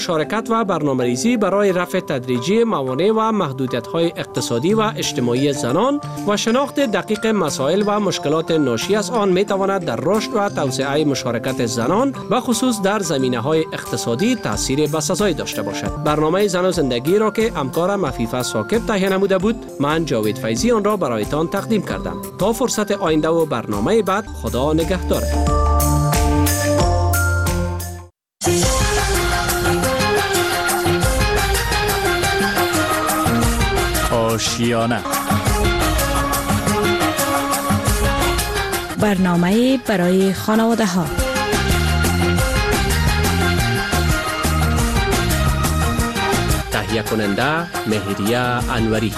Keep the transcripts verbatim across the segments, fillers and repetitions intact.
مشارکت و برنامه‌ریزی برای رفع تدریجی موانع و محدودیت‌های اقتصادی و اجتماعی زنان و شناخت دقیق مسائل و مشکلات ناشی از آن می‌تواند در رشد و توسعه مشارکت زنان و خصوص در زمینه‌های اقتصادی تأثیر بسزایی داشته باشد. برنامه زن و زندگی را که همکارم عفیفه ثاقب تهیه نموده بود، من جاوید فیضی آن را برایتان تقدیم کردم. تا فرصت آینده و برنامه بعد، خدا نگهدار. آشیانه برنامه برای خانواده ها. تهیه کننده مهریه انوری.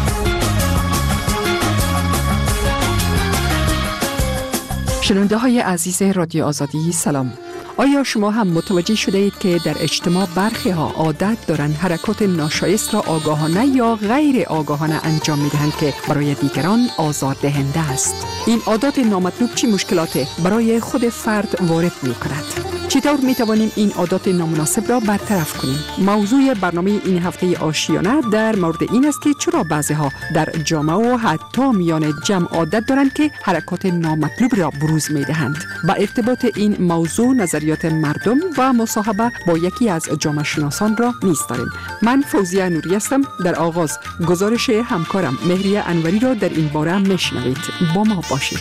شنونده های عزیز رادیو آزادی سلام. آیا شما هم متوجه شده اید که در اجتماع برخی ها عادت دارند حرکات ناشایست را آگاهانه یا غیر آگاهانه انجام می دهند که برای دیگران آزار دهنده است؟ این عادات نامطلوب چه مشکلاتی برای خود فرد وارد می کند؟ چطور می توانیم این عادات نامناسب را برطرف کنیم؟ موضوع برنامه این هفته آشیانه در مورد این است که چرا بعضی ها در جامعه و حتی میان جمع عادت دارند که حرکات نامطلوب را بروز می دهند. با ارتباط این موضوع نظریات مردم و مصاحبه با یکی از جامعه شناسان را نیز داریم. من فوزیه نوری هستم. در آغاز گزارش همکارم مهریه انوری را در این باره میشنوید. با ما باشید.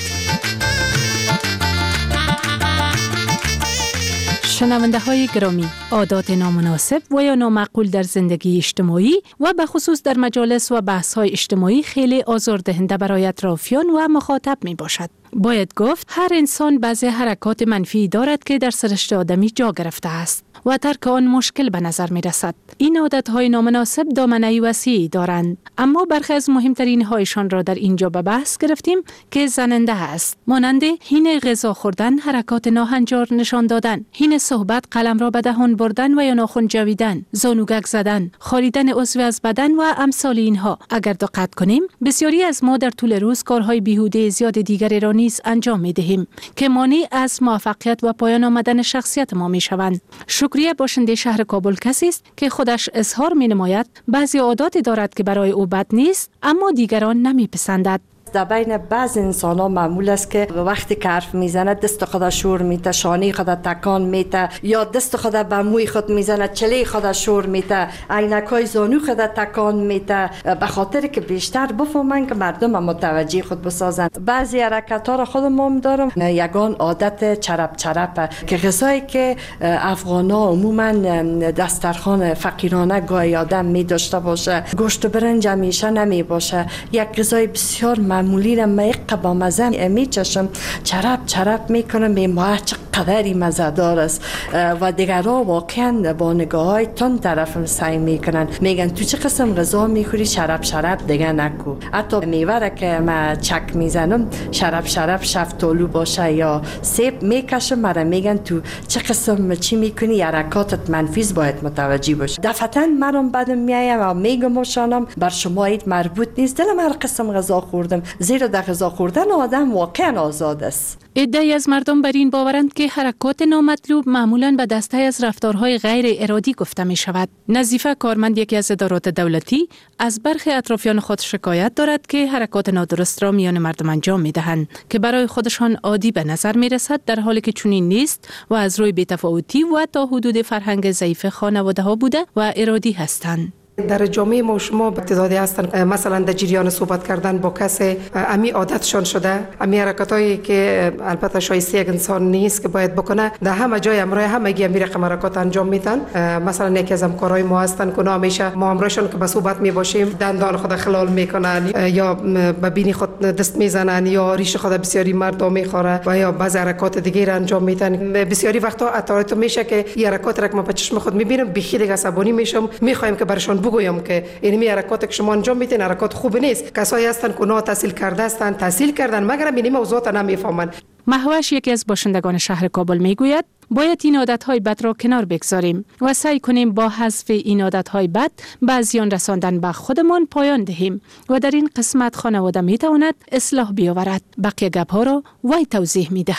شنونده های گرامی، عادات نامناسب و یا نامعقول در زندگی اجتماعی و به خصوص در مجالس و بحث های اجتماعی خیلی آزاردهنده برای اطرافیان و مخاطب می باشد. باید گفت هر انسان بعضی حرکات منفی دارد که در سرشت آدمی جا گرفته است و ترک آن مشکل به نظر می رسد. این عادتهای نامناسب دامنه وسیعی دارند، اما برخی از مهمترین هایشان را در اینجا به بحث گرفتیم که زننده است. مانند هین غذا خوردن، حرکات ناهنجار نشان دادن، هین صحبت قلم را به دهان بردن و یا ناخن جویدن، زانوگک زدن، خاریدن عضو از بدن و امثال اینها. اگر دقت کنیم، بسیاری از ما در طول روز کارهای بیهوده زیاد دیگری را نیز انجام می دهیم که مانع از موفقیت و پایان آمدن شخصیت ما می شوند. شکریه باشنده شهر کابل کسی است که خودش اظهار می نماید بعضی عاداتی دارد که برای او بد نیست، اما دیگران نمی پسندد. در بین بعض انسان ها معمول است که وقتی که حرف میزنه دست خود شور میته، شانه خود تکان میته، یا دست خود به موی خود میزنه، چله خود شور میته، عینکای زانو خود تکان میته، به خاطر که بیشتر بفهمن که مردم متوجه خود بسازند. بعضی حرکت ها را خودم هم دارم. یگان عادت چرپ چرپ که غذایی که افغان ها عموما دسترخوان فقیرانه گاهی آدم می داشته باشه، گوشت و برنج همیشه نمی باشه، یک غذای بسیار معمولی را میقه با مزه میچشم، چرپ چرپ میکنم، به ما چقدری مزه‌دار است و دیگرها واقعا با نگاه های تند طرف سعی میکنن، میگن تو چه قسم غذا میخوری، شرپ شرپ دیگه نکو. حتی میوه را که ما چک میزنم شرپ شرپ شفتالو باشه یا سیب میکشم، مرا میگن تو چه قسم چی میکنی، حرکاتت منفیز، باید متوجه باش. دفعتا مرا بدم میایم و میگم مشانم بر شما اید مربوط نیست، دلم هر قسم غذا خوردم، زیرا در غذا خوردن آدم واقعا آزاد است. عده‌ای از مردم بر این باورند که حرکات نامطلوب معمولاً به دسته از رفتارهای غیر ارادی گفته می شود. نظیفه کارمند یکی از ادارات دولتی از برخی اطرافیان خود شکایت دارد که حرکات نادرست را میان مردم انجام می دهند که برای خودشان عادی به نظر می رسد، در حالی که چنین نیست و از روی بی‌تفاوتی و تا حدود فرهنگ ضعیف خانواده ها بوده و ارادی هستند. در جامعه ما شما تعدادی هستن مثلا در جریان صحبت کردن با کسی امی عادتشان شده، امی حرکتایی که البته شایسته یک انسان نیست که باید بکنه، در همه جای امرای همگی امی رقم حرکات انجام میدن. مثلا یکی از همکارای ما هستن که همیشه ما امرایشان که به صحبت می باشیم دندان خود خلال میکنن یا به بینی خود دست میزنن یا ریش خود بسیاری مرد میخوره و یا بعض حرکات دیگه را انجام میدن. بسیاری وقتا اتارت میشه که این حرکات را که ما به چشم خود میبینم بخیلی عصبانی میشم، میخوایم که برشان بگویم که اینمی حرکاتی که شما انجام میدین حرکات خوب نیست. کسایی هستن که اونا تحصیل کرده هستن، تحصیل کردن مگر اینمی موضوعات نمیفهمن. مهوش یکی از باشندگان شهر کابل میگوید باید این عادت‌های بد را کنار بگذاریم و سعی کنیم با حذف این عادت‌های بد به زیان رساندن به خودمان پایان دهیم و در این قسمت خانواده میتواند اصلاح بیاورد. بقیه گپ‌ها را وی توضیح میدهد.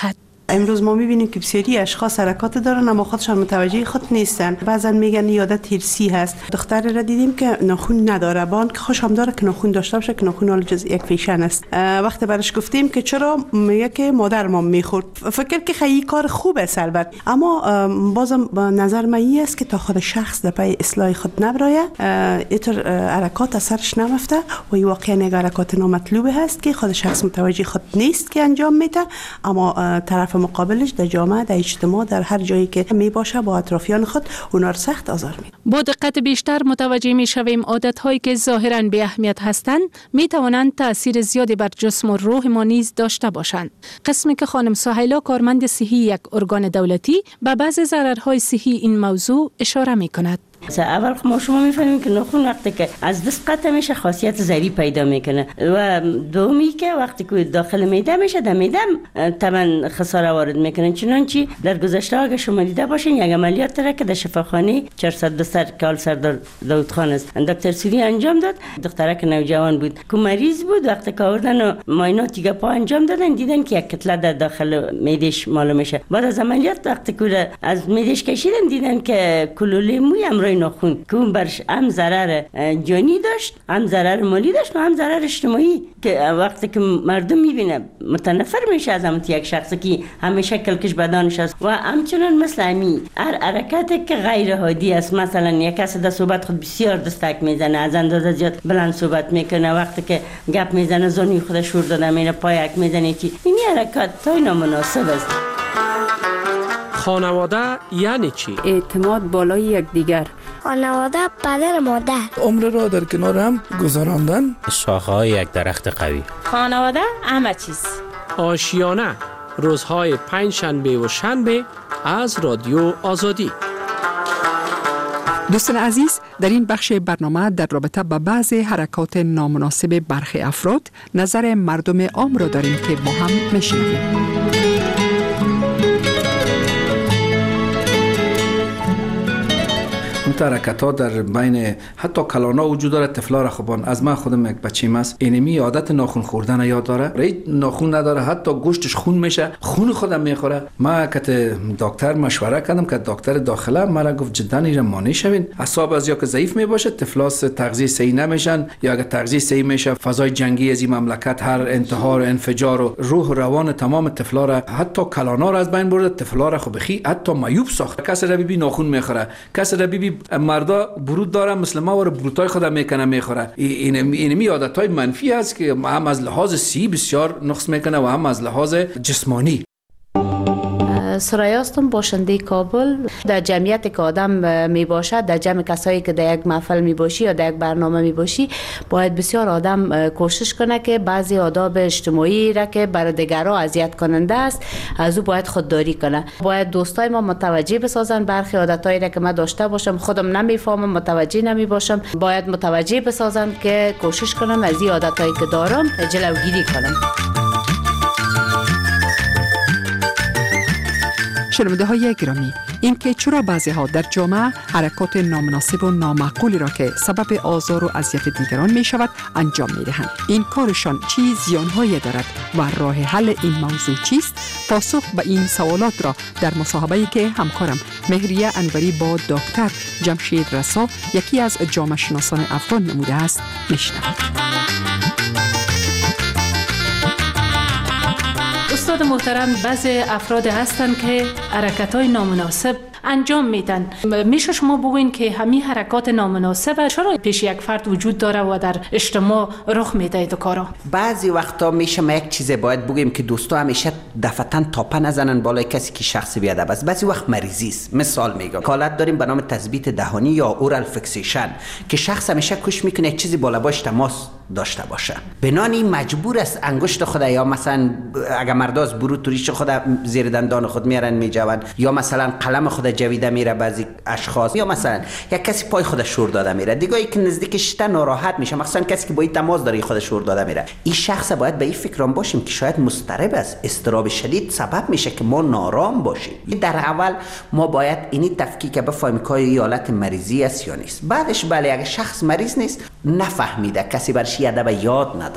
امروز ما میبینیم که بسیاری اشخاص حرکات دارن اما خودشان متوجه خود نیستن. بعضا میگن عادت هرسی هست. دختری را دیدیم که ناخن نداره، با اینکه خوشم داره که ناخن داشته باشه که ناخن جز یک فیشن است. وقتی برش گفتیم که چرا، میگه که مادر ما میخورد. فکر که خیلی کار خوب است البته، اما بازم نظر من این است که تا خود شخص در پای اصلاح خود نبراید، اینطور حرکات اثرش نمفته و این واقعا یک حرکات نامطلوب هست که خود شخص متوجه خود نیست که انجام میده، اما طرف مقابلش در جامعه، در اجتماع، در هر جایی که می باشه با اطرافیان خود اونا رو سخت آزار میده. با دقت بیشتر متوجه می شویم عادت هایی که ظاهرا بی اهمیت هستند می توانند تاثیر زیادی بر جسم و روح ما نیز داشته باشند. قسمی که خانم سهیلا، کارمند صحی یک ارگان دولتی، به بعضی ضررهای صحی این موضوع اشاره می کند. اول ما شما میفهمیم که ناخن وقتی که از دست قطع میشه خاصیت زری پیدا میکنه و دومی که وقتی که داخل معده میشه، در معده طبعا خساره وارد میکنه. چنانچه در گذشته اگه شما دیده باشین یک عملیات را که در شفاخانه چهارصد دو سر کال سردار داود خان است دکتر سوری انجام داد، دخترک نوجوان بود که مریض بود. وقتی که آوردن معاینات دیگه پا انجام دادن، دیدن که یک کتله در داخل معدهش معلوم میشه. بعد از عملیات وقتی که از معدهش کشیدن، دیدن که کلوله موی امروی ناخن که اون برش هم ضرر جانی داشت، هم ضرر مالی داشت و هم ضرر اجتماعی، که وقتی که مردم میبینه متنفر میشه از همون یک شخصی که همیشه کلکش بدنش است. و همچنان مثل همین هر حرکتی که غیر عادی است، مثلا یک کس در صحبت خود بسیار دستک میزنه، از اندازه زیاد بلند صحبت میکنه، وقتی که گپ میزنه زانی خود شور داده میره، پایک میزنه، که این حرکت تای نامناسب است. خانواده یعنی چی؟ اعتماد بالای یکدیگر. خانواده پدر مادر. عمر را در کنار هم گذراندن. شاخه‌های یک درخت قوی. خانواده همه چیز. آشیانه، روزهای پنج شنبه و شنبه از رادیو آزادی. دوستان عزیز، در این بخش برنامه در رابطه با بعضی حرکات نامناسب برخی افراد نظر مردم عام را داریم که با هم میشنویم. اون حرکت ها در بین حتی کلانا وجود داره. طفلا را خوبان، از من خودم یک بچیم است، اینمی عادت ناخن خوردن یاد داره، رید ناخن نداره، حتی گوشتش خون میشه، خون خودم میخوره. ما کت دکتر مشوره کردم که دکتر داخله مرا گفت جدا این مانع شوین، اعصاب از یا که ضعیف میباشه، طفلاس تغذیه صحیح نمیشن، یا اگه تغذیه صحیح میشه فضای جنگی از این مملکت هر انتحار و انفجار و روح و روان تمام طفلا را، حتی کلانا را از بین برده، طفلا را خو بخی حتی معیوب ساخت. کس را ببین ناخن میخوره، کس را ببین مردا برود داره مثل ما و بروتای خود میکنه میخوره. این اینمی عادتای منفی است که هم از لحاظ سی بسیار نقص میکنه و هم از لحاظ جسمانی. سرای هستم، باشنده کابل. در جمعیت که آدم می باشد، در جمع کسایی که در یک محفل می باشی یا در یک برنامه می باشی، باید بسیار آدم کوشش کنه که بعضی آداب اجتماعی را که برای دیگران اذیت کننده است از او باید خودداری کنه. باید دوستای ما متوجه بسازن برخی عادتایی را که من داشته باشم خودم نمیفهمم، متوجه نمی باشم، باید متوجه بسازن که کوشش کنم از این عادتایی که دارم جلوگیری کنم. شنونده های گرامی، این که چرا بعضی ها در جامعه حرکات نامناسب و نامعقولی را که سبب آزار و اذیت دیگران می شود انجام می دهند، این کارشان چی زیانهایی دارد و راه حل این موضوع چیست؟ پاسخ به این سوالات را در مصاحبه‌ای که همکارم مهریه انوری با دکتر جمشید رسا، یکی از جامعه شناسان افغان نموده است، میشنوید. استاد محترم، بعضی افراد هستند که حرکت‌های نامناسب انجام میدن. میشه شما بگوین که همین حرکات نامناسب چرا پیش یک فرد وجود داره و در اجتماع رخ میده این کارا؟ بعضی وقتا میشه ما یک چیز باید بگیم که دوستا همیشه دفتن تاپه نزنن بالای کسی که شخص بیادب است. بعضی وقت مریضی است. مثال میگم، حالت داریم به نام تثبیت دهانی یا اورال فیکسیشن که شخص همیشه کوشش میکنه یک چیزی بالا باش تماس داشته باشه، بنانی مجبور است انگشت خود یا مثلا اگر مرداز برو ریش خود زیر دندان خود میارن میجوان، یا مثلا قلم خود جویده میره بعضی اشخاص، یا مثلا یک کسی پای خود شور داده میره، دیگه ای که نزدیکش تا ناراحت میشه، مثلا کسی که با این تماس داره خود شور داده میره. این شخص باید به این فکرام باشیم که شاید مضطرب است، اضطراب شدید سبب میشه که ما نارام باشیم. در اول ما باید اینی تفکیک بفهمیم که این حالت مریضی است یا نیست. بعدش بله اگه شخص مریض نیست، نفهمیده، کسی برش ادب یاد نداده،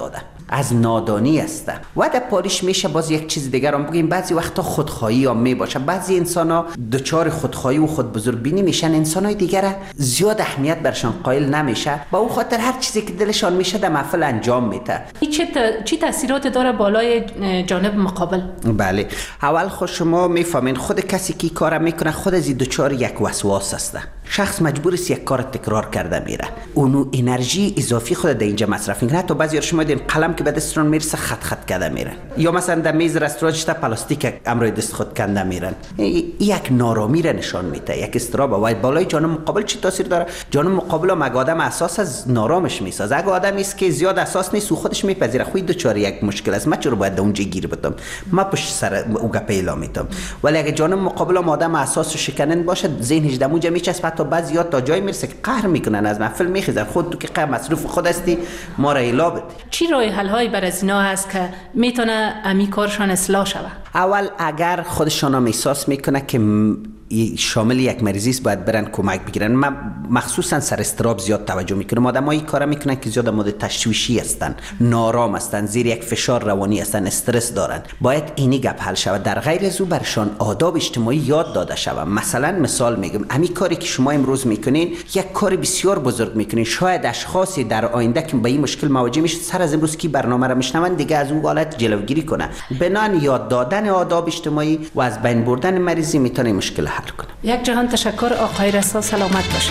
از نادانی است. و در پاریش میشه باز یک چیز دیگر هم بگیم، بعضی وقتا خودخواهی هم میباشه. بعضی انسان ها دچار خودخواهی و خود بزرگ بینی میشن، انسان های دیگر زیاد اهمیت برشان قائل نمیشه، با اون خاطر هر چیزی که دلشان میشه در محفل انجام میده. چه چی تاثیرات داره بالای جانب مقابل؟ بله، اول خود شما میفهمین خود کسی که کار میکنه خود از دچار یک وسواس است. شخص مجبور است یک کار تکرار کرده میره، اونو انرژی اضافی خود در اینجا مصرف میکنه. تو بعضی شما دیدین قلم که به دستشون میرسه خط خط کرده میره، یا مثلا در میز رستوران تا پلاستیک امروی دست خود کنده میرن. یک نارامی را نشان میده، یک استراب. و بالای جانب مقابل چی تاثیر داره؟ جانب مقابل هم اگه آدم اساس از نارامش میسازه، اگه آدمی است که زیاد اساس نیست و خودش میپذیره خود دوچار یک مشکل است، من چرا باید اونجا گیر بدم، ما پشت سر او گپ اعلام میدم. ولی اگه جانب مقابل هم آدم اساس و شکنن باشه، ذهنش دموجه میچسبه، تا بعضیا تا جای میرسه که قهر میکنن، از محفل میخیزن. خود تو که قهر مصروف خود هستی، ما را الا بده. چی راه حل هایی بر از اینا هست که میتونه امی کارشان اصلاح شود؟ اول اگر خودشان هم احساس میکنه که شامل یک مریضی است، باید برن کمک بگیرن. من مخصوصا سر استراب زیاد توجه میکنم. آدمایی کارا میکنن که زیاد مورد تشویشی هستن، نارام هستن، زیر یک فشار روانی هستن، استرس دارن. باید اینی گپ حل شود. در غیر از او برشان آداب اجتماعی یاد داده شود. مثلا مثال میگم، همین کاری که شما امروز میکنین یک کار بسیار بزرگ میکنین. شاید اشخاصی در آینده که به این مشکل مواجه میشه، سر از امروز کی برنامه را میشنون دیگه از اون حالت جلوگیری کنه. بنان یاد دادن آداب اجتماعی و از بین بردن مریضی میتونه مشکل حل کنه. یک جهان تشکر آقای رسا، سلامت باشید.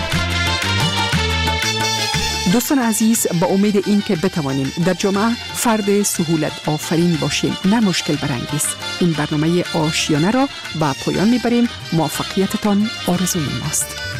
دوستان عزیز، با امید این که بتوانیم در جامعه فرد سهولت آفرین باشیم، نه مشکل برانگیز، این برنامه آشیانه را به پایان میبریم. موفقیتتان آرزوی ماست.